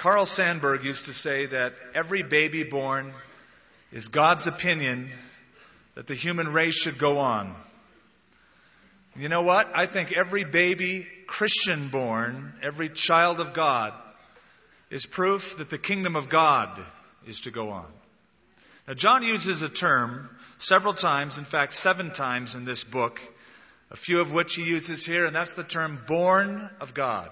Carl Sandburg used to say that every baby born is God's opinion that the human race should go on. You know what? I think every baby Christian born, every child of God, is proof that the kingdom of God is to go on. Now, John uses a term several times, in fact, 7 times in this book, a few of which he uses here, and that's the term born of God.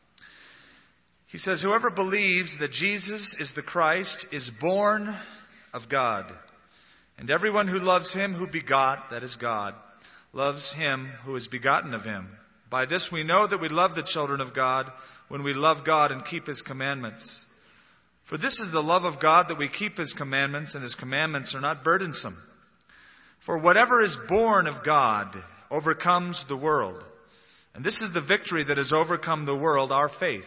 He says, whoever believes that Jesus is the Christ is born of God. And everyone who loves him who begot, that is God, loves him who is begotten of him. By this we know that we love the children of God, when we love God and keep his commandments. For this is the love of God, that we keep his commandments, and his commandments are not burdensome. For whatever is born of God overcomes the world. And this is the victory that has overcome the world, our faith.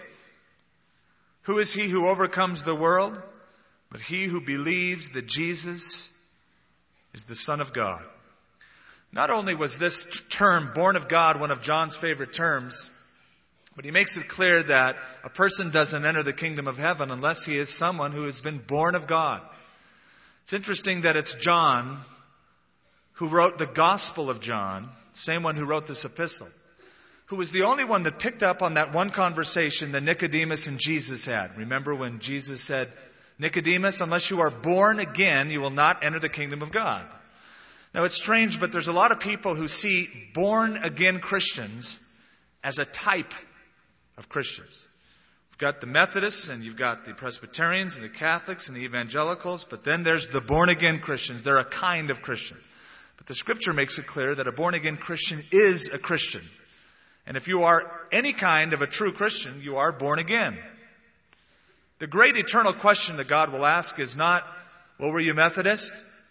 Who is he who overcomes the world? But he who believes that Jesus is the Son of God. Not only was this term, born of God, one of John's favorite terms, but he makes it clear that a person doesn't enter the kingdom of heaven unless he is someone who has been born of God. It's interesting that it's John who wrote the Gospel of John, same one who wrote this epistle, who was the only one that picked up on that one conversation that Nicodemus and Jesus had. Remember when Jesus said, Nicodemus, unless you are born again, you will not enter the kingdom of God. Now it's strange, but there's a lot of people who see born-again Christians as a type of Christians. You've got the Methodists, and you've got the Presbyterians, and the Catholics, and the Evangelicals, but then there's the born-again Christians. They're a kind of Christian. But the Scripture makes it clear that a born-again Christian is a Christian. And if you are any kind of a true Christian, you are born again. The great eternal question that God will ask is not, well, were you Methodist?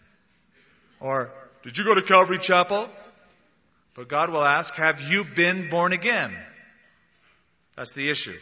Or, did you go to Calvary Chapel? But God will ask, have you been born again? That's the issue.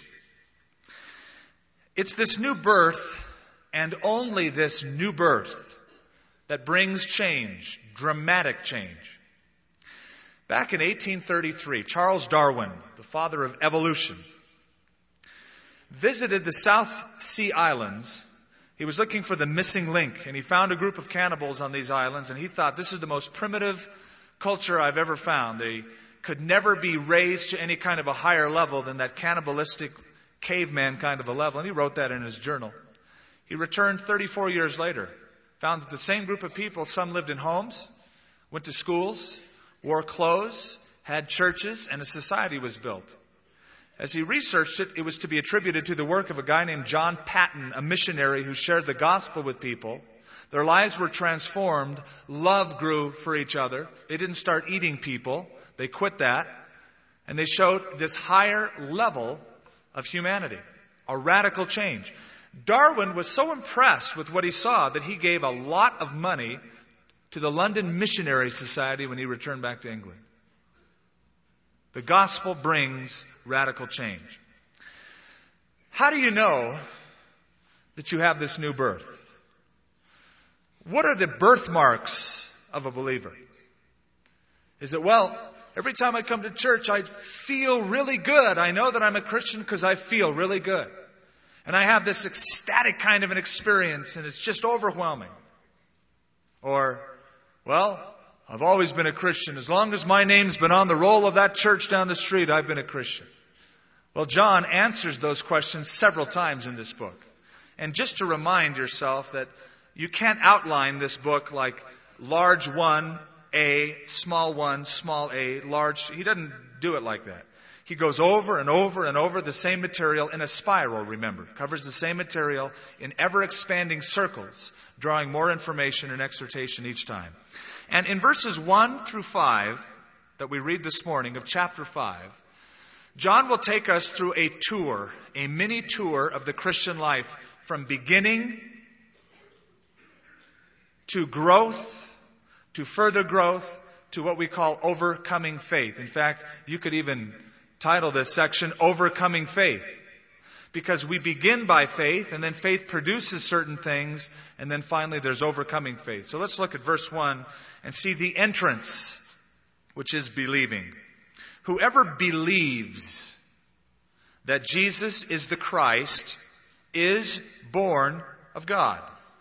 It's this new birth, and only this new birth, that brings change, dramatic change. Back in 1833, Charles Darwin, the father of evolution, visited the South Sea Islands. He was looking for the missing link, and he found a group of cannibals on these islands, and he thought, this is the most primitive culture I've ever found. They could never be raised to any kind of a higher level than that cannibalistic caveman kind of a level, and he wrote that in his journal. He returned 34 years later, found that the same group of people, some lived in homes, went to schools, wore clothes, had churches, and a society was built. As he researched it, it was to be attributed to the work of a guy named John Paton, a missionary who shared the gospel with people. Their lives were transformed. Love grew for each other. They didn't start eating people. They quit that. And they showed this higher level of humanity, a radical change. Darwin was so impressed with what he saw that he gave a lot of money to the London Missionary Society when he returned back to England. The gospel brings radical change. How do you know that you have this new birth? What are the birthmarks of a believer? Is it, well, every time I come to church, I feel really good. I know that I'm a Christian because I feel really good. And I have this ecstatic kind of an experience, and it's just overwhelming. Or, well, I've always been a Christian. As long as my name's been on the roll of that church down the street, I've been a Christian. Well, John answers those questions several times in this book. And just to remind yourself that you can't outline this book like large 1A, small a, large. He doesn't do it like that. He goes over and over and over the same material in a spiral, remember. Covers the same material in ever-expanding circles, drawing more information and exhortation each time. And in verses 1 through 5 that we read this morning of chapter 5, John will take us through a tour, a mini tour of the Christian life from beginning to growth, to further growth, to what we call overcoming faith. In fact, you could even title this section, Overcoming Faith. Because we begin by faith, and then faith produces certain things, and then finally there's overcoming faith. So let's look at verse 1 and see the entrance, which is believing. Whoever believes that Jesus is the Christ is born of God.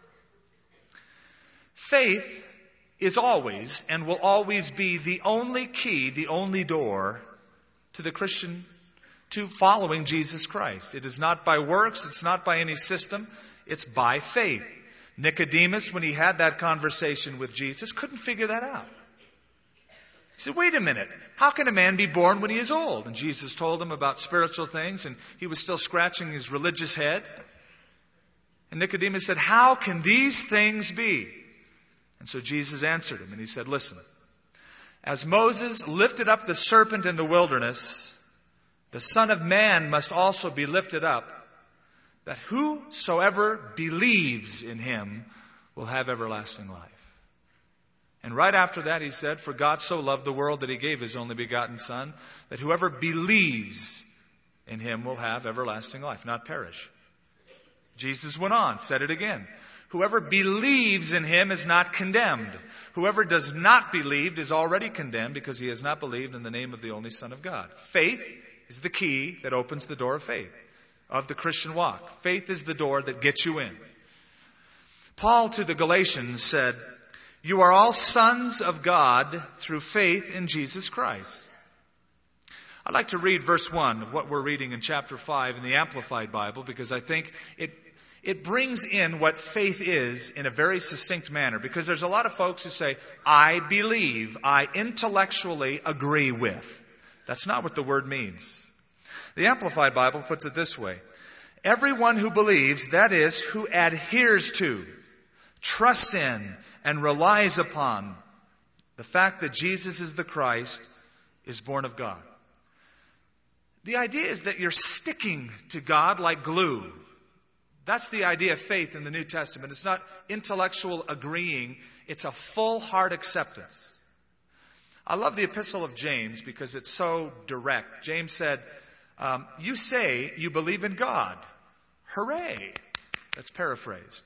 Faith is always and will always be the only key, the only door to the Christian, to following Jesus Christ. It is not by works, it's not by any system, it's by faith. Nicodemus, when he had that conversation with Jesus, couldn't figure that out. He said, wait a minute, how can a man be born when he is old? And Jesus told him about spiritual things, and he was still scratching his religious head. And Nicodemus said, how can these things be? And so Jesus answered him, and he said, listen, as Moses lifted up the serpent in the wilderness, the Son of Man must also be lifted up, that whosoever believes in him will have everlasting life. And right after that he said, for God so loved the world that he gave his only begotten Son, that whoever believes in him will have everlasting life, not perish. Jesus went on, said it again. Whoever believes in him is not condemned. Whoever does not believe is already condemned because he has not believed in the name of the only Son of God. Faith is the key that opens the door of faith, of the Christian walk. Faith is the door that gets you in. Paul to the Galatians said, you are all sons of God through faith in Jesus Christ. I'd like to read verse 1 of what we're reading in chapter 5 in the Amplified Bible, because I think it brings in what faith is in a very succinct manner. Because there's a lot of folks who say, I believe, I intellectually agree with. That's not what the word means. The Amplified Bible puts it this way. Everyone who believes, that is, who adheres to, trusts in, and relies upon the fact that Jesus is the Christ, is born of God. The idea is that you're sticking to God like glue. That's the idea of faith in the New Testament. It's not intellectual agreeing. It's a full heart acceptance. I love the epistle of James because it's so direct. James said, you say you believe in God. Hooray! That's paraphrased.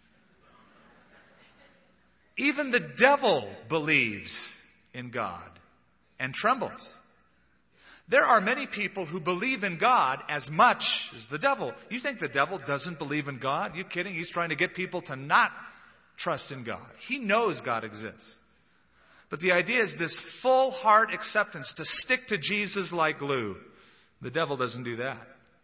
Even the devil believes in God and trembles. There are many people who believe in God as much as the devil. You think the devil doesn't believe in God? You kidding? He's trying to get people to not trust in God. He knows God exists. But the idea is this full heart acceptance, to stick to Jesus like glue. The devil doesn't do that.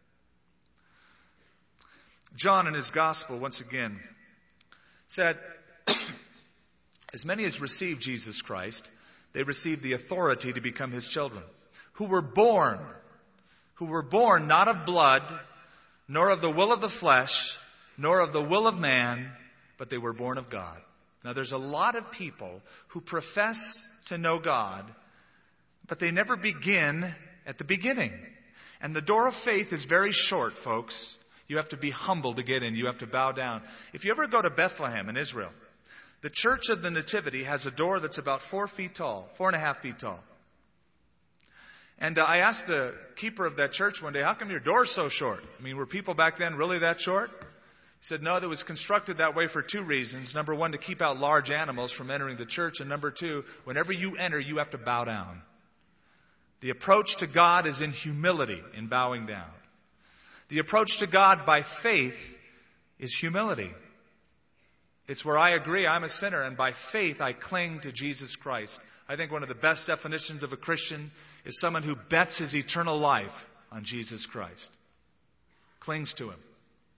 John in his gospel, once again, said, as many as received Jesus Christ, they received the authority to become his children, who were born not of blood, nor of the will of the flesh, nor of the will of man, but they were born of God. Now there's a lot of people who profess to know God, but they never begin at the beginning. And the door of faith is very short, folks. You have to be humble to get in. You have to bow down. If you ever go to Bethlehem in Israel, the Church of the Nativity has a door that's about 4 feet tall, 4.5 feet tall. And I asked the keeper of that church one day, how come your door's so short? I mean, were people back then really that short? He said, no, that was constructed that way for 2 reasons. Number 1, to keep out large animals from entering the church. And number 2, whenever you enter, you have to bow down. The approach to God is in humility, in bowing down. The approach to God by faith is humility. It's where I agree I'm a sinner, and by faith I cling to Jesus Christ. I think one of the best definitions of a Christian is someone who bets his eternal life on Jesus Christ. Clings to him.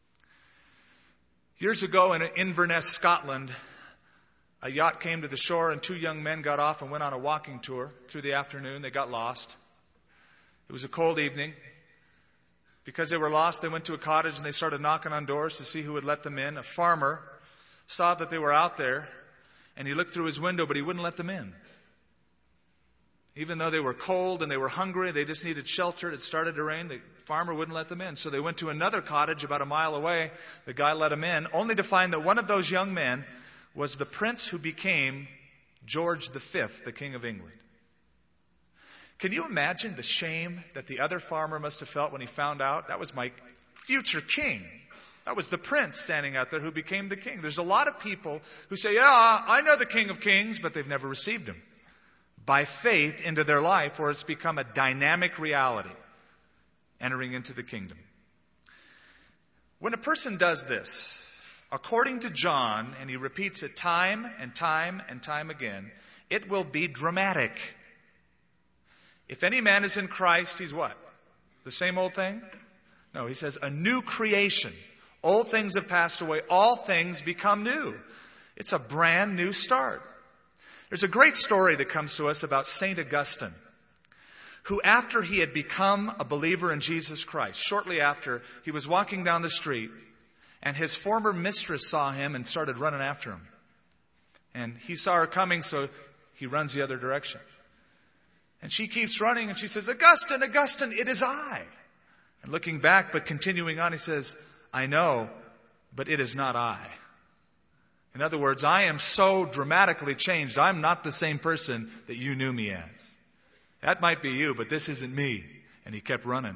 Years ago in Inverness, Scotland, a yacht came to the shore and 2 young men got off and went on a walking tour through the afternoon. They got lost. It was a cold evening. Because they were lost, they went to a cottage and they started knocking on doors to see who would let them in. A farmer saw that they were out there, and he looked through his window, but he wouldn't let them in. Even though they were cold and they were hungry, they just needed shelter. It started to rain. The farmer wouldn't let them in. So they went to another cottage about a mile away. The guy let them in, only to find that one of those young men was the prince who became George V, the King of England. Can you imagine the shame that the other farmer must have felt when he found out that was my future king? That was the prince standing out there who became the king. There's a lot of people who say, yeah, I know the King of Kings, but they've never received him by faith into their life, where it's become a dynamic reality, entering into the kingdom. When a person does this, according to John, and he repeats it time and time and time again, it will be dramatic. If any man is in Christ, he's what? The same old thing? No, he says a new creation. Old things have passed away. All things become new. It's a brand new start. There's a great story that comes to us about St. Augustine, who after he had become a believer in Jesus Christ, shortly after, he was walking down the street, and his former mistress saw him and started running after him. And he saw her coming, so he runs the other direction. And she keeps running, and she says, Augustine, Augustine, it is I. And looking back, but continuing on, he says, I know, but it is not I. In other words, I am so dramatically changed. I'm not the same person that you knew me as. That might be you, but this isn't me. And he kept running.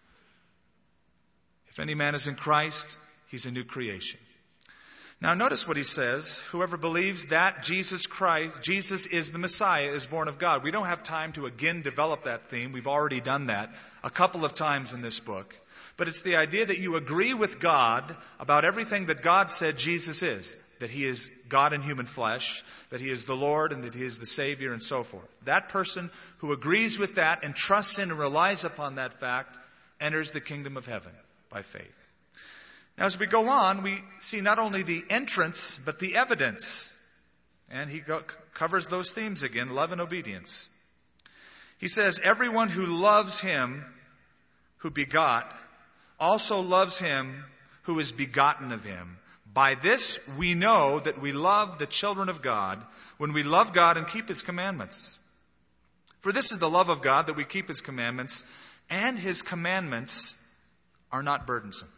If any man is in Christ, he's a new creation. Now notice what he says. Whoever believes that Jesus is the Messiah, is born of God. We don't have time to again develop that theme. We've already done that a couple of times in this book. But it's the idea that you agree with God about everything that God said Jesus is. That he is God in human flesh, that he is the Lord, and that he is the Savior, and so forth. That person who agrees with that and trusts in and relies upon that fact enters the kingdom of heaven by faith. Now, as we go on, we see not only the entrance, but the evidence. And he covers those themes again, love and obedience. He says, everyone who loves him who begot also loves him who is begotten of him. By this we know that we love the children of God, when we love God and keep his commandments. For this is the love of God, that we keep his commandments, and his commandments are not burdensome.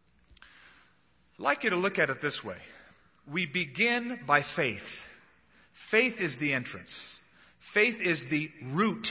I'd like you to look at it this way. We begin by faith. Faith is the entrance. Faith is the root.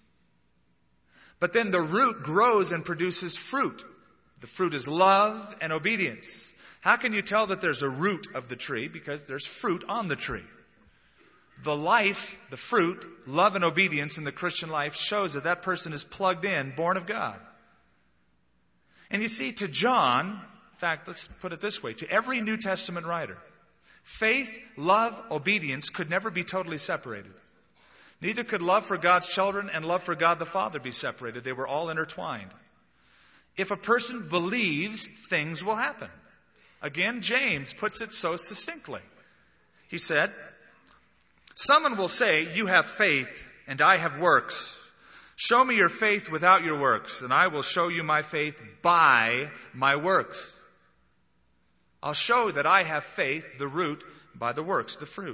But then the root grows and produces fruit. The fruit is love and obedience. How can you tell that there's a root of the tree? Because there's fruit on the tree. The life, the fruit, love and obedience in the Christian life shows that that person is plugged in, born of God. And you see, to John, in fact, let's put it this way, to every New Testament writer, faith, love, obedience could never be totally separated. Neither could love for God's children and love for God the Father be separated. They were all intertwined. If a person believes, things will happen. Again, James puts it so succinctly. He said, someone will say, you have faith and I have works. Show me your faith without your works, and I will show you my faith by my works. I'll show that I have faith, the root, by the works, the fruit.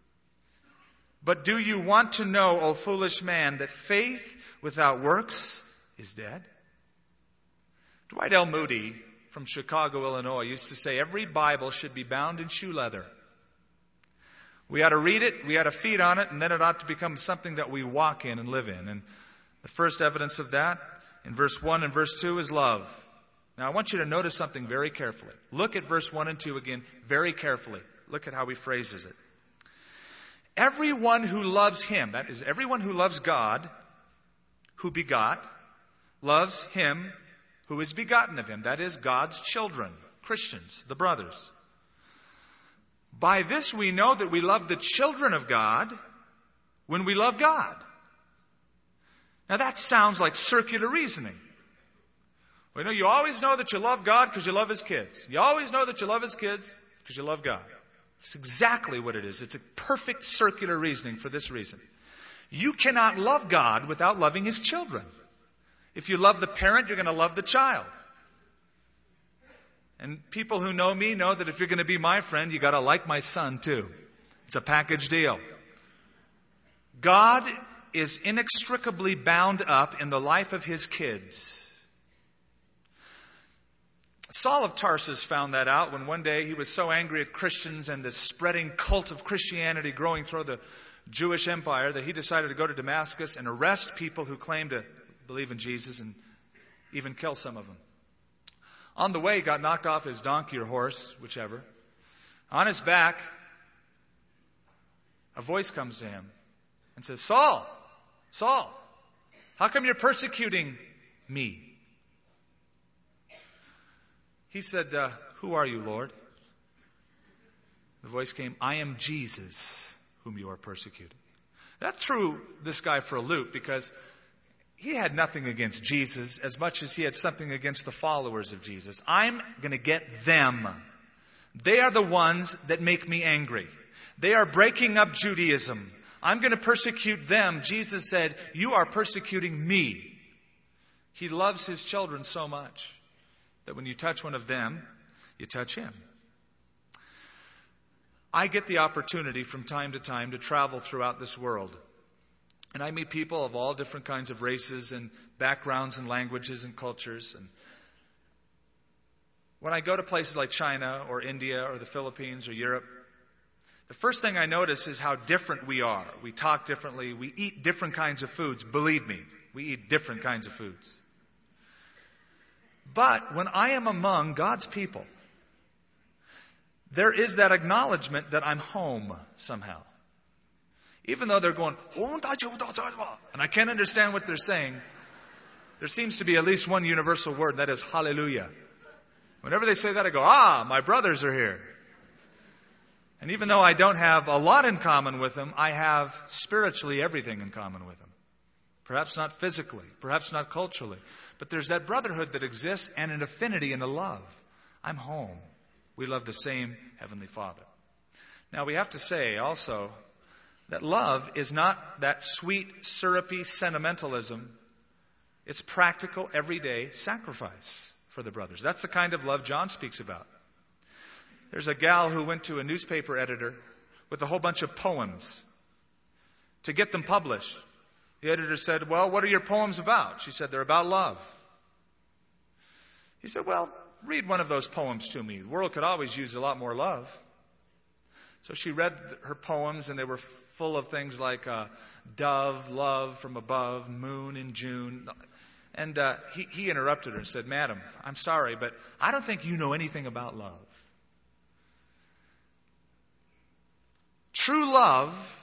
But do you want to know, O foolish man, that faith without works is dead? Dwight L. Moody from Chicago, Illinois, used to say every Bible should be bound in shoe leather. We ought to read it, we ought to feed on it, and then it ought to become something that we walk in and live in. And the first evidence of that, in verse 1 and verse 2, is love. Now I want you to notice something very carefully. Look at verse 1 and 2 again very carefully. Look at how he phrases it. Everyone who loves him, that is, everyone who loves God, who begot, loves him who is begotten of him. That is, God's children, Christians, the brothers. By this we know that we love the children of God when we love God. Now that sounds like circular reasoning. Well, you always know that you love God because you love his kids. You always know that you love his kids because you love God. It's exactly what it is. It's a perfect circular reasoning for this reason. You cannot love God without loving his children. If you love the parent, you're going to love the child. And people who know me know that if you're going to be my friend, you got to like my son too. It's a package deal. God is inextricably bound up in the life of his kids. Saul of Tarsus found that out when one day he was so angry at Christians and this spreading cult of Christianity growing through the Jewish empire that he decided to go to Damascus and arrest people who claimed to believe in Jesus and even kill some of them. On the way, he got knocked off his donkey or horse, whichever. On his back, a voice comes to him and says, Saul, Saul, how come you're persecuting me? He said, who are you, Lord? The voice came, I am Jesus, whom you are persecuting. That threw this guy for a loop because he had nothing against Jesus as much as he had something against the followers of Jesus. I'm going to get them. They are the ones that make me angry. They are breaking up Judaism. I'm going to persecute them. Jesus said, you are persecuting me. He loves his children so much that when you touch one of them, you touch him. I get the opportunity from time to time to travel throughout this world. And I meet people of all different kinds of races and backgrounds and languages and cultures. And when I go to places like China or India or the Philippines or Europe, the first thing I notice is how different we are. We talk differently. We eat different kinds of foods. Believe me, we eat different kinds of foods. But when I am among God's people, there is that acknowledgement that I'm home somehow. Even though they're going, and I can't understand what they're saying, there seems to be at least one universal word, that is hallelujah. Whenever they say that, I go, my brothers are here. And even though I don't have a lot in common with them, I have spiritually everything in common with them. Perhaps not physically, perhaps not culturally, but there's that brotherhood that exists and an affinity and a love. I'm home. We love the same Heavenly Father. Now we have to say also that love is not that sweet, syrupy sentimentalism. It's practical, everyday sacrifice for the brothers. That's the kind of love John speaks about. There's a gal who went to a newspaper editor with a whole bunch of poems to get them published. The editor said, well, what are your poems about? She said, they're about love. He said, well, read one of those poems to me. The world could always use a lot more love. So she read her poems, and they were full of things like dove, love from above, moon in June. And he interrupted her and said, Madam, I'm sorry, but I don't think you know anything about love. True love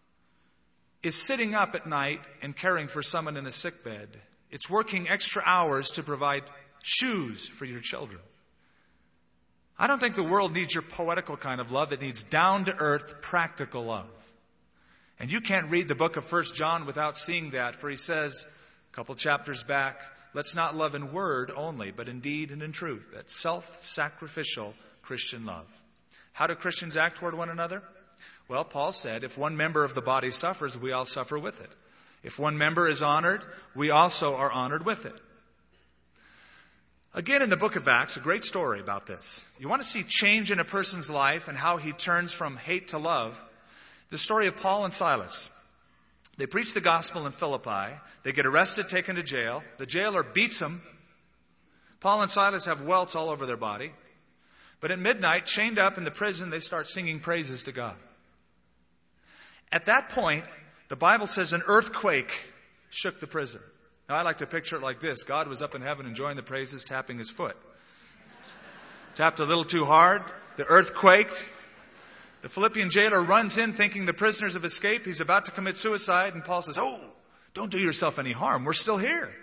is sitting up at night and caring for someone in a sick bed. It's working extra hours to provide shoes for your children. I don't think the world needs your poetical kind of love. It needs down-to-earth, practical love. And you can't read the book of 1 John without seeing that, for he says, a couple chapters back, let's not love in word only, but in deed and in truth. That's self-sacrificial Christian love. How do Christians act toward one another? Well, Paul said, if one member of the body suffers, we all suffer with it. If one member is honored, we also are honored with it. Again, in the book of Acts, a great story about this. You want to see change in a person's life and how he turns from hate to love? The story of Paul and Silas. They preach the gospel in Philippi. They get arrested, taken to jail. The jailer beats them. Paul and Silas have welts all over their body. But at midnight, chained up in the prison, they start singing praises to God. At that point, the Bible says an earthquake shook the prison. Now, I like to picture it like this. God was up in heaven enjoying the praises, tapping his foot. Tapped a little too hard. The earth quaked. The Philippian jailer runs in thinking the prisoners have escaped. He's about to commit suicide. And Paul says, don't do yourself any harm. We're still here.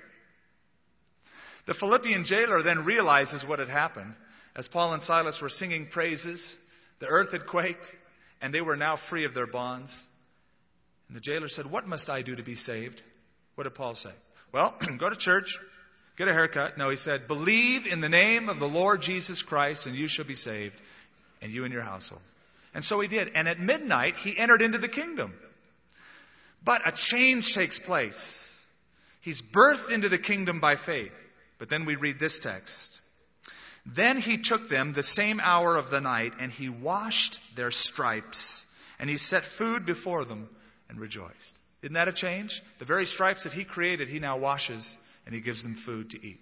The Philippian jailer then realizes what had happened. As Paul and Silas were singing praises, the earth had quaked, and they were now free of their bonds. And the jailer said, what must I do to be saved? What did Paul say? Well, go to church, get a haircut. No, he said, believe in the name of the Lord Jesus Christ, and you shall be saved, and you and your household. And so he did. And at midnight, he entered into the kingdom. But a change takes place. He's birthed into the kingdom by faith. But then we read this text. Then he took them the same hour of the night, and he washed their stripes, and he set food before them and rejoiced. Isn't that a change? The very stripes that he created, he now washes, and he gives them food to eat.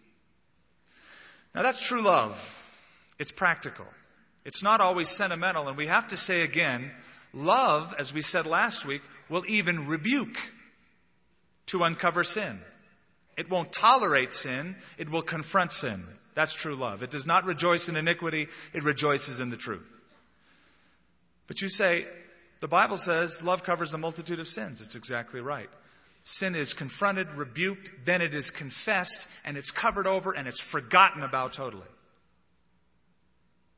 Now that's true love. It's practical. It's not always sentimental, and we have to say again, love, as we said last week, will even rebuke to uncover sin. It won't tolerate sin. It will confront sin. That's true love. It does not rejoice in iniquity. It rejoices in the truth. But you say, the Bible says love covers a multitude of sins. It's exactly right. Sin is confronted, rebuked, then it is confessed, and it's covered over, and it's forgotten about totally.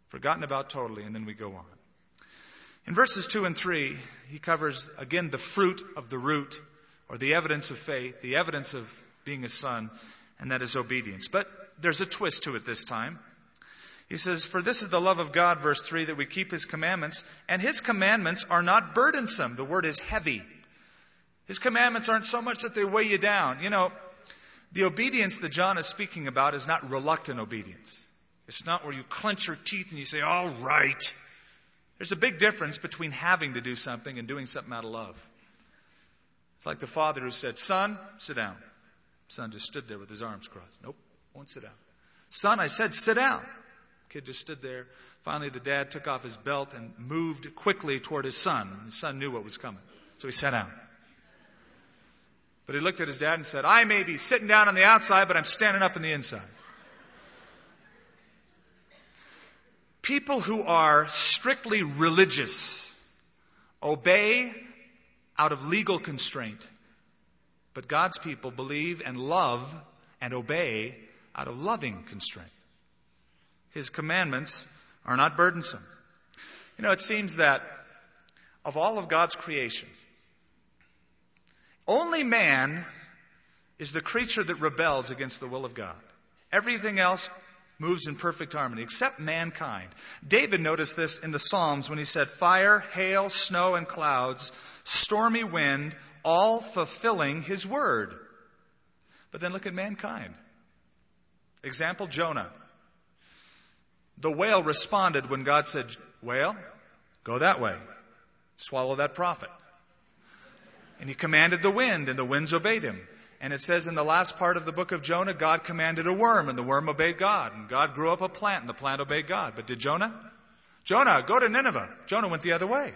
Forgotten about totally, and then we go on. In verses 2 and 3, he covers, again, the fruit of the root, or the evidence of faith, the evidence of being a son, and that is obedience. But there's a twist to it this time. He says, for this is the love of God, verse 3, that we keep his commandments, and his commandments are not burdensome. The word is heavy. His commandments aren't so much that they weigh you down. You know, the obedience that John is speaking about is not reluctant obedience. It's not where you clench your teeth and you say, all right. There's a big difference between having to do something and doing something out of love. It's like the father who said, son, sit down. Son just stood there with his arms crossed. Nope, won't sit down. Son, I said, sit down. Kid just stood there. Finally, the dad took off his belt and moved quickly toward his son. His son knew what was coming. So he sat down. But he looked at his dad and said, I may be sitting down on the outside, but I'm standing up on the inside. People who are strictly religious obey out of legal constraint. But God's people believe and love and obey out of loving constraint. His commandments are not burdensome. You know, it seems that of all of God's creation, only man is the creature that rebels against the will of God. Everything else moves in perfect harmony, except mankind. David noticed this in the Psalms when he said, fire, hail, snow, and clouds, stormy wind, all fulfilling his word. But then look at mankind. Example, Jonah. The whale responded when God said, whale, go that way. Swallow that prophet. And he commanded the wind, and the winds obeyed him. And it says in the last part of the book of Jonah, God commanded a worm, and the worm obeyed God. And God grew up a plant, and the plant obeyed God. But did Jonah? Jonah, go to Nineveh. Jonah went the other way.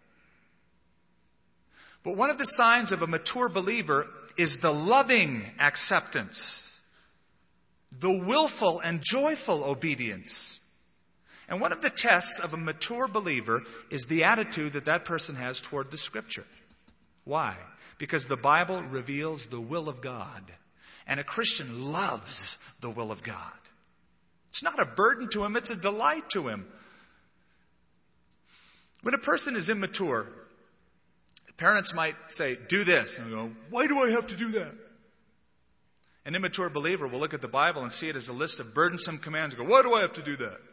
But one of the signs of a mature believer is the loving acceptance, the willful and joyful obedience. And one of the tests of a mature believer is the attitude that that person has toward the Scripture. Why? Because the Bible reveals the will of God. And a Christian loves the will of God. It's not a burden to him, it's a delight to him. When a person is immature, parents might say, do this. And we go, why do I have to do that? An immature believer will look at the Bible and see it as a list of burdensome commands and go, why do I have to do that?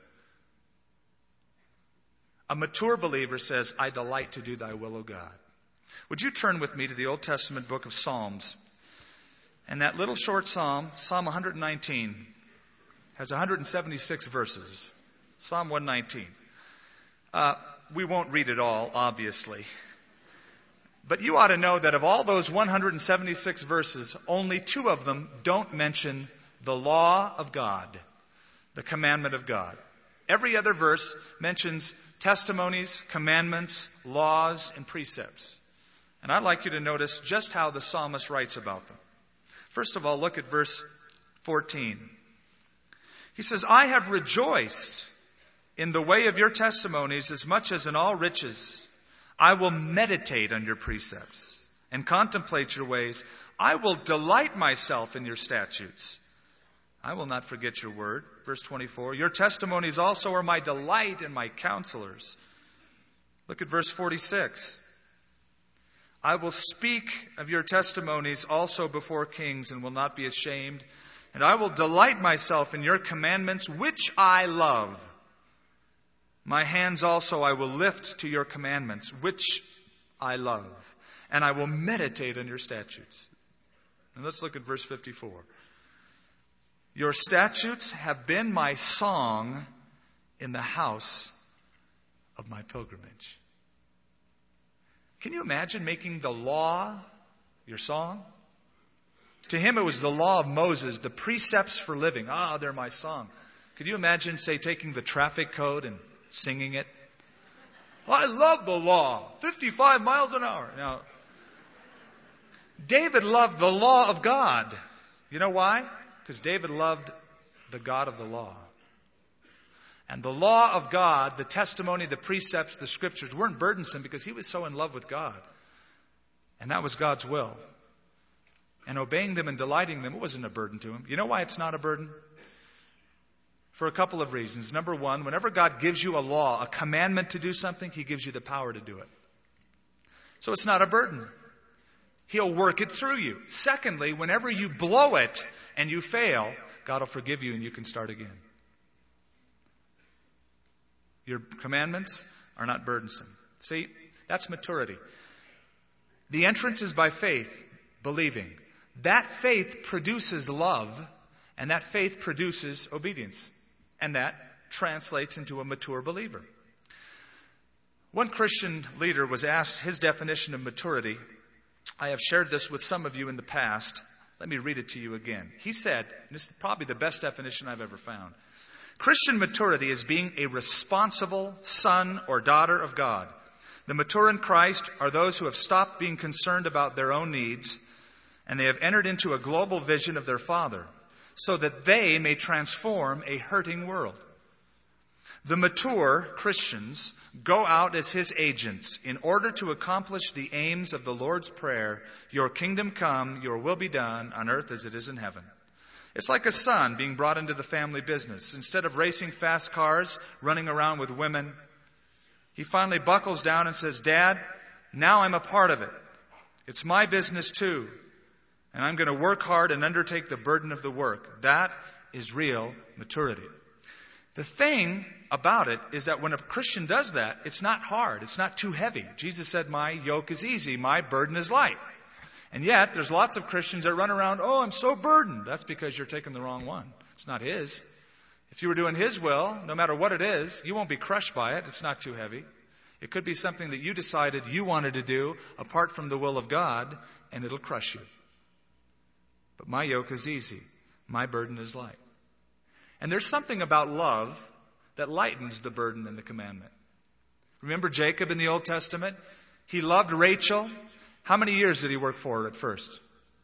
A mature believer says, I delight to do thy will, O God. Would you turn with me to the Old Testament book of Psalms? And that little short psalm, Psalm 119, has 176 verses. Psalm 119. We won't read it all, obviously. But you ought to know that of all those 176 verses, only 2 of them don't mention the law of God, the commandment of God. Every other verse mentions testimonies, commandments, laws, and precepts. And I'd like you to notice just how the psalmist writes about them. First of all, look at verse 14. He says, I have rejoiced in the way of your testimonies as much as in all riches. I will meditate on your precepts and contemplate your ways. I will delight myself in your statutes. I will not forget your word. Verse 24, your testimonies also are my delight and my counselors. Look at verse 46. I will speak of your testimonies also before kings and will not be ashamed. And I will delight myself in your commandments, which I love. My hands also I will lift to your commandments, which I love. And I will meditate on your statutes. And let's look at verse 54. Your statutes have been my song in the house of my pilgrimage. Can you imagine making the law your song? To him it was the law of Moses, the precepts for living. They're my song. Could you imagine, say, taking the traffic code and singing it? I love the law. 55 miles an hour. Now, David loved the law of God. You know why? Because David loved the God of the law. And the law of God, the testimony, the precepts, the scriptures weren't burdensome because he was so in love with God. And that was God's will. And obeying them and delighting them, it wasn't a burden to him. You know why it's not a burden? for a couple of reasons. Number one, whenever God gives you a law, a commandment to do something, He gives you the power to do it. So it's not a burden. He'll work it through you. Secondly, whenever you blow it and you fail, God will forgive you and you can start again. Your commandments are not burdensome. See, that's maturity. The entrance is by faith, believing. That faith produces love, and that faith produces obedience. And that translates into a mature believer. One Christian leader was asked his definition of maturity. I have shared this with some of you in the past. Let me read it to you again. He said, and this is probably the best definition I've ever found, Christian maturity is being a responsible son or daughter of God. The mature in Christ are those who have stopped being concerned about their own needs, and they have entered into a global vision of their Father, so that they may transform a hurting world. The mature Christians go out as His agents in order to accomplish the aims of the Lord's Prayer, "Your kingdom come, your will be done on earth as it is in heaven." It's like a son being brought into the family business. Instead of racing fast cars, running around with women, he finally buckles down and says, "Dad, now I'm a part of it. It's my business too. And I'm going to work hard and undertake the burden of the work." That is real maturity. The thing about it is that when a Christian does that, it's not hard. It's not too heavy. Jesus said, "My yoke is easy. My burden is light." And yet, there's lots of Christians that run around, "Oh, I'm so burdened." That's because you're taking the wrong one. It's not His. If you were doing His will, no matter what it is, you won't be crushed by it. It's not too heavy. It could be something that you decided you wanted to do apart from the will of God, and it'll crush you. But my yoke is easy. My burden is light. And there's something about love that lightens the burden and the commandment. Remember Jacob in the Old Testament? He loved Rachel. How many years did he work for her at first?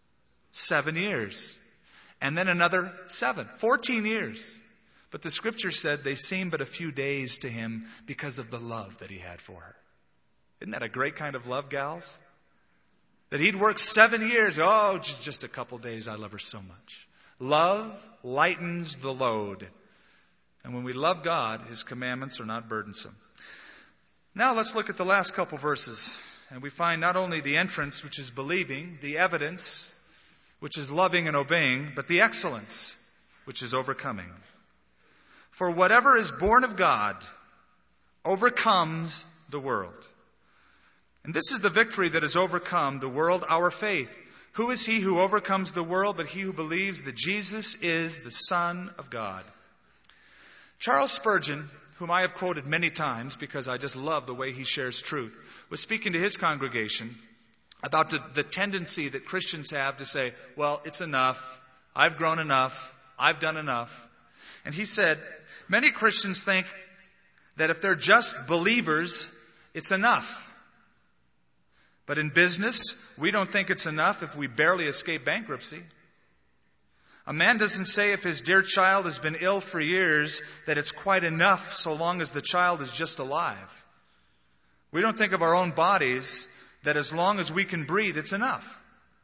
7 years. And then another 7. 14 years. But the Scripture said they seemed but a few days to him because of the love that he had for her. Isn't that a great kind of love, gals? That he'd work 7 years. Oh, just a couple days. I love her so much. Love lightens the load. And when we love God, His commandments are not burdensome. Now let's look at the last couple verses. And we find not only the entrance, which is believing, the evidence, which is loving and obeying, but the excellence, which is overcoming. For whatever is born of God overcomes the world. And this is the victory that has overcome the world, our faith. Who is he who overcomes the world but he who believes that Jesus is the Son of God? Charles Spurgeon, whom I have quoted many times because I just love the way he shares truth, was speaking to his congregation about the tendency that Christians have to say, "Well, it's enough. I've grown enough. I've done enough." And he said, many Christians think that if they're just believers, it's enough. But in business, we don't think it's enough if we barely escape bankruptcy. A man doesn't say if his dear child has been ill for years that it's quite enough so long as the child is just alive. We don't think of our own bodies that as long as we can breathe, it's enough.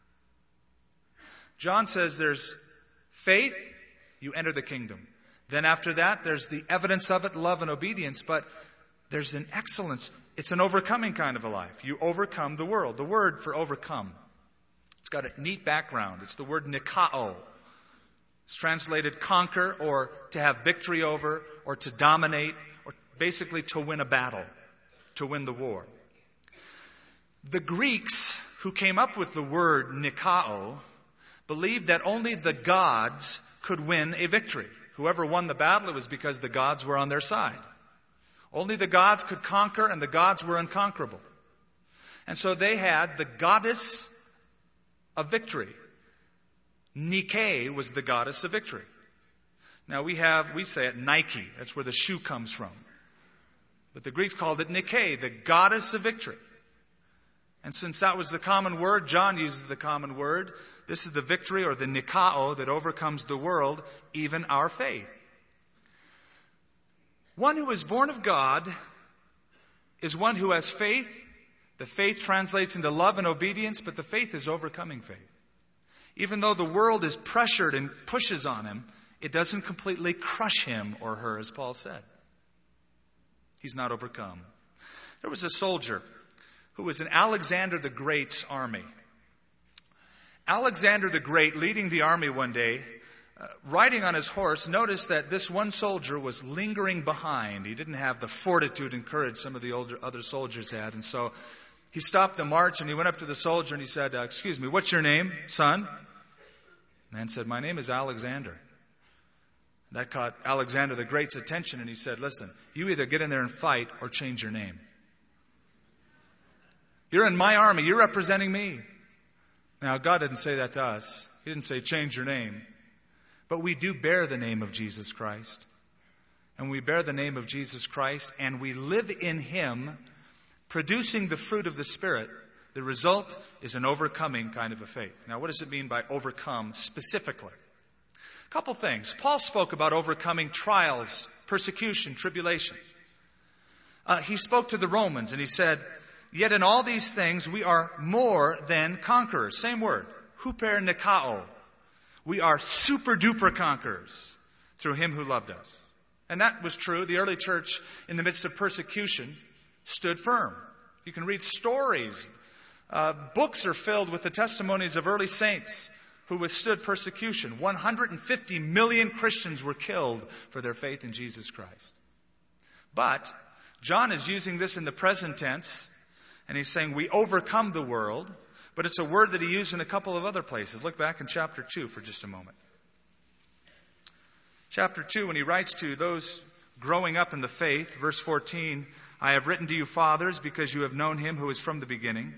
John says there's faith, you enter the kingdom. Then after that, there's the evidence of it, love and obedience, but there's an excellence. It's an overcoming kind of a life. You overcome the world. The word for overcome, it's got a neat background. It's the word nikao. It's translated conquer or to have victory over or to dominate or basically to win a battle, to win the war. The Greeks who came up with the word nikao believed that only the gods could win a victory. Whoever won the battle, it was because the gods were on their side. Only the gods could conquer and the gods were unconquerable. And so they had the goddess of victory. Nike was the goddess of victory. Now we say it Nike. That's where the shoe comes from. But the Greeks called it Nike, the goddess of victory. And since that was the common word, John uses the common word. This is the victory or the nikao that overcomes the world, even our faith. One who is born of God is one who has faith. The faith translates into love and obedience, but the faith is overcoming faith. Even though the world is pressured and pushes on him, it doesn't completely crush him or her, as Paul said. He's not overcome. There was a soldier who was in Alexander the Great's army. Alexander the Great, leading the army one day, riding on his horse, noticed that this one soldier was lingering behind. He didn't have the fortitude and courage some of the other soldiers had. And so he stopped the march and he went up to the soldier and he said, "Excuse me, what's your name, son?" The man said, "My name is Alexander." That caught Alexander the Great's attention, and he said, "Listen, you either get in there and fight or change your name. You're in my army. You're representing me." Now, God didn't say that to us. He didn't say, "Change your name." But we do bear the name of Jesus Christ. And we bear the name of Jesus Christ, and we live in Him, producing the fruit of the Spirit. The result is an overcoming kind of a faith. Now, what does it mean by overcome specifically? A couple things. Paul spoke about overcoming trials, persecution, tribulation. He spoke to the Romans and he said, "Yet in all these things we are more than conquerors." Same word, huper nikao. We are super duper conquerors through Him who loved us. And that was true. The early church, in the midst of persecution, stood firm. You can read stories. Books are filled with the testimonies of early saints who withstood persecution. 150 million Christians were killed for their faith in Jesus Christ. But John is using this in the present tense, and he's saying we overcome the world, but it's a word that he used in a couple of other places. Look back in chapter 2 for just a moment. Chapter 2, when he writes to those growing up in the faith, verse 14, "I have written to you, fathers, because you have known Him who is from the beginning.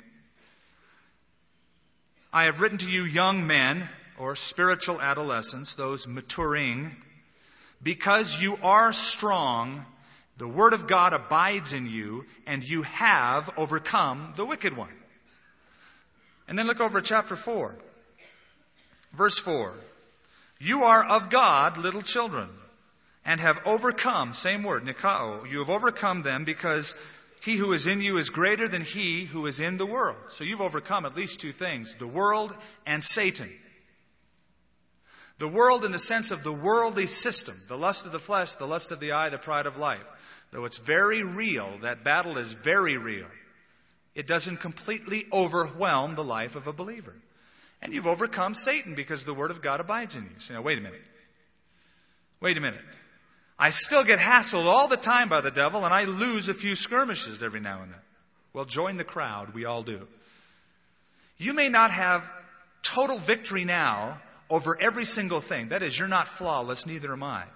I have written to you, young men," or spiritual adolescents, those maturing, "because you are strong, the word of God abides in you, and you have overcome the wicked one." And then look over at chapter 4, verse 4. "You are of God, little children, and have overcome," same word, nikao, "you have overcome them, because He who is in you is greater than he who is in the world." So you've overcome at least two things, the world and Satan. The world in the sense of the worldly system, the lust of the flesh, the lust of the eye, the pride of life. Though it's very real, that battle is very real, it doesn't completely overwhelm the life of a believer. And you've overcome Satan because the Word of God abides in you. So now, wait a minute. I still get hassled all the time by the devil, and I lose a few skirmishes every now and then. Well, join the crowd. We all do. You may not have total victory now over every single thing. That is, you're not flawless, neither am I.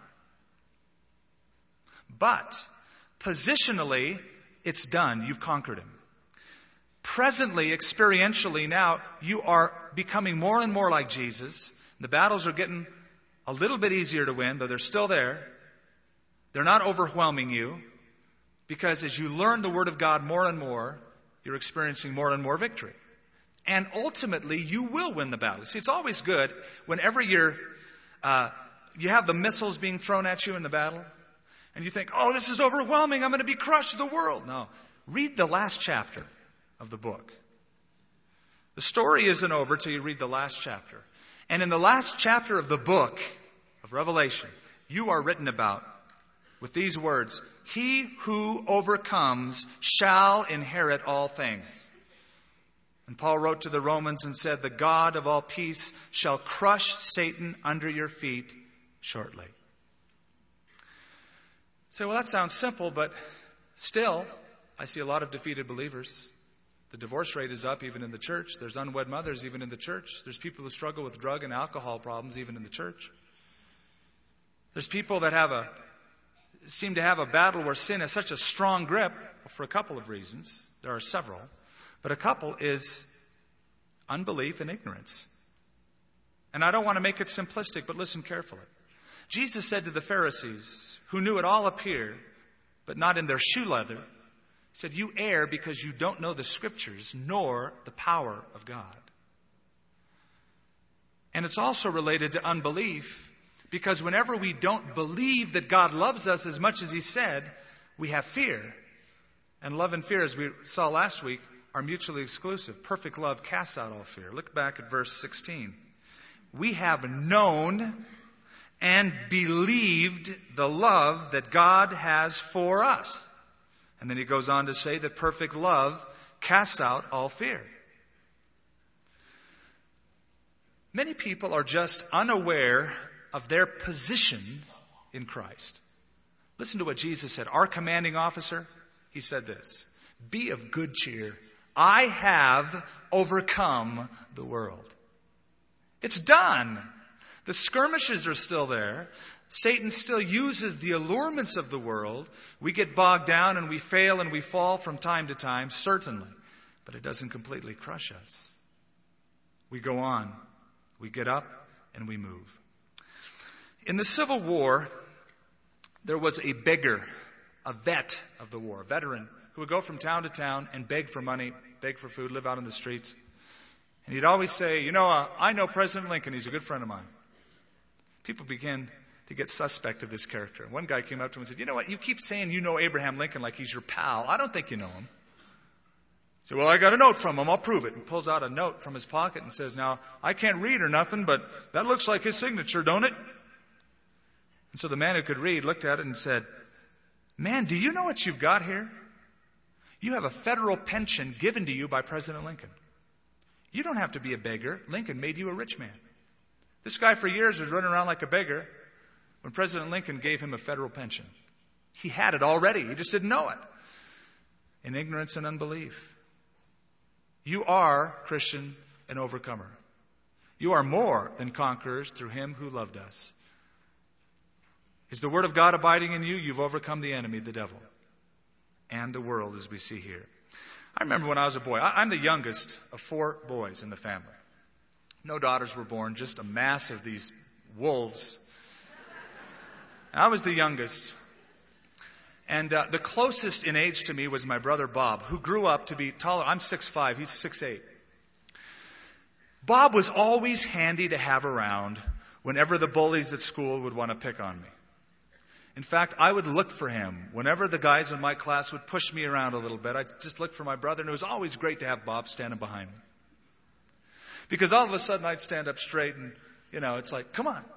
But positionally, it's done. You've conquered him. Presently, experientially now, you are becoming more and more like Jesus. The battles are getting a little bit easier to win, though they're still there. They're not overwhelming you, because as you learn the Word of God more and more, you're experiencing more and more victory. And ultimately, you will win the battle. See, it's always good whenever you have the missiles being thrown at you in the battle, and you think, "Oh, this is overwhelming, I'm going to be crushed, the world." No. Read the last chapter of the book. The story isn't over till you read the last chapter. And in the last chapter of the book of Revelation, you are written about with these words, "He who overcomes shall inherit all things." And Paul wrote to the Romans and said, "The God of all peace shall crush Satan under your feet shortly." So, well, that sounds simple, but still, I see a lot of defeated believers. The divorce rate is up even in the church. There's unwed mothers even in the church. There's people who struggle with drug and alcohol problems even in the church. There's people that seem to have a battle where sin has such a strong grip for a couple of reasons. There are several. But a couple is unbelief and ignorance. And I don't want to make it simplistic, but listen carefully. Jesus said to the Pharisees, who knew it all up here, but not in their shoe leather, He said, "You err because you don't know the Scriptures nor the power of God." And it's also related to unbelief, because whenever we don't believe that God loves us as much as He said, we have fear. And love and fear, as we saw last week, are mutually exclusive. Perfect love casts out all fear. Look back at verse 16. "We have known and believed the love that God has for us. And then he goes on to say that perfect love casts out all fear. Many people are just unaware of their position in Christ. Listen to what Jesus said. Our commanding officer, he said this, "Be of good cheer. I have overcome the world." It's done. The skirmishes are still there. Satan still uses the allurements of the world. We get bogged down and we fail and we fall from time to time, certainly. But it doesn't completely crush us. We go on. We get up and we move. In the Civil War, there was a beggar, a vet of the war, a veteran, who would go from town to town and beg for money, beg for food, live out in the streets. And he'd always say, I know President Lincoln. He's a good friend of mine. People began to get suspect of this character. One guy came up to him and said, "You know what? You keep saying you know Abraham Lincoln like he's your pal. I don't think you know him." He said, "Well, I got a note from him. I'll prove it." He pulls out a note from his pocket and says, "Now, I can't read or nothing, but that looks like his signature, don't it?" And so the man who could read looked at it and said, "Man, do you know what you've got here? You have a federal pension given to you by President Lincoln. You don't have to be a beggar. Lincoln made you a rich man. This guy for years was running around like a beggar when President Lincoln gave him a federal pension. He had it already. He just didn't know it. In ignorance and unbelief. You are, Christian, an overcomer. You are more than conquerors through him who loved us. Is the word of God abiding in you? You've overcome the enemy, the devil, and the world, as we see here. I remember when I was a boy. I'm the youngest of 4 boys in the family. No daughters were born, just a mass of these wolves. I was the youngest. And the closest in age to me was my brother Bob, who grew up to be taller. I'm 6'5", he's 6'8". Bob was always handy to have around whenever the bullies at school would want to pick on me. In fact, I would look for him. Whenever the guys in my class would push me around a little bit, I'd just look for my brother, and it was always great to have Bob standing behind me. Because all of a sudden I'd stand up straight and, it's like, come on.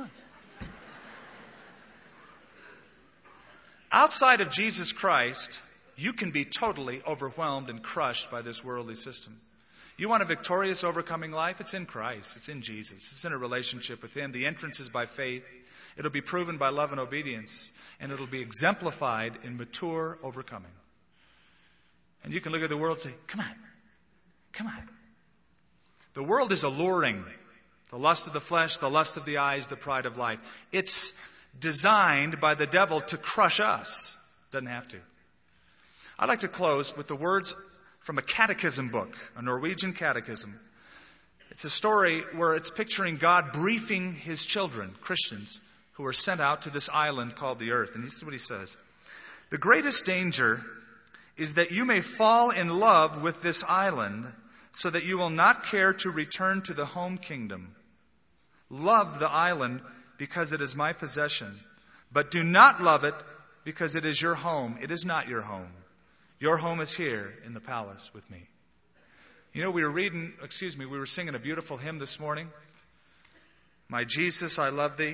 Outside of Jesus Christ, you can be totally overwhelmed and crushed by this worldly system. You want a victorious, overcoming life? It's in Christ. It's in Jesus. It's in a relationship with Him. The entrance is by faith. It'll be proven by love and obedience. And it'll be exemplified in mature overcoming. And you can look at the world and say, come on. The world is alluring. The lust of the flesh, the lust of the eyes, the pride of life. It's designed by the devil to crush us. Doesn't have to. I'd like to close with the words from a catechism book, a Norwegian catechism. It's a story where it's picturing God briefing His children, Christians, who are sent out to this island called the earth. And this is what he says. The greatest danger is that you may fall in love with this island so that you will not care to return to the home kingdom. Love the island because it is my possession, but do not love it because it is your home. It is not your home. Your home is here in the palace with me. We were singing a beautiful hymn this morning. My Jesus, I love thee.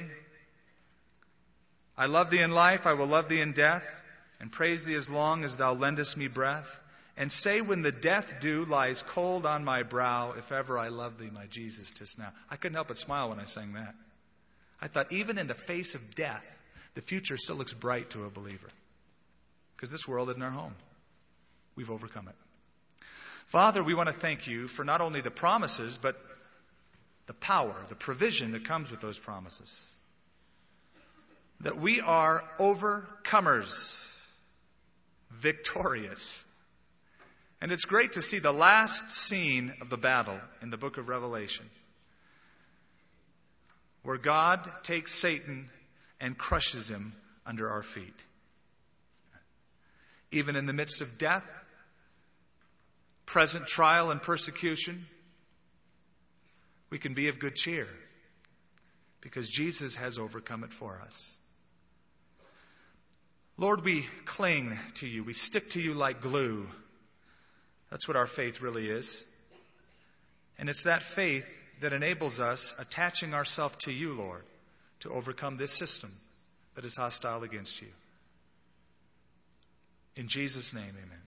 I love thee in life, I will love thee in death, and praise thee as long as thou lendest me breath. And say when the death dew lies cold on my brow, if ever I love thee, my Jesus, 'tis now. I couldn't help but smile when I sang that. I thought even in the face of death, the future still looks bright to a believer. Because this world isn't our home. We've overcome it. Father, we want to thank you for not only the promises, but the power, the provision that comes with those promises. That we are overcomers, victorious. And it's great to see the last scene of the battle in the book of Revelation, where God takes Satan and crushes him under our feet. Even in the midst of death, present trial and persecution, we can be of good cheer because Jesus has overcome it for us. Lord, we cling to you. We stick to you like glue. That's what our faith really is. And it's that faith that enables us attaching ourselves to you, Lord, to overcome this system that is hostile against you. In Jesus' name, amen.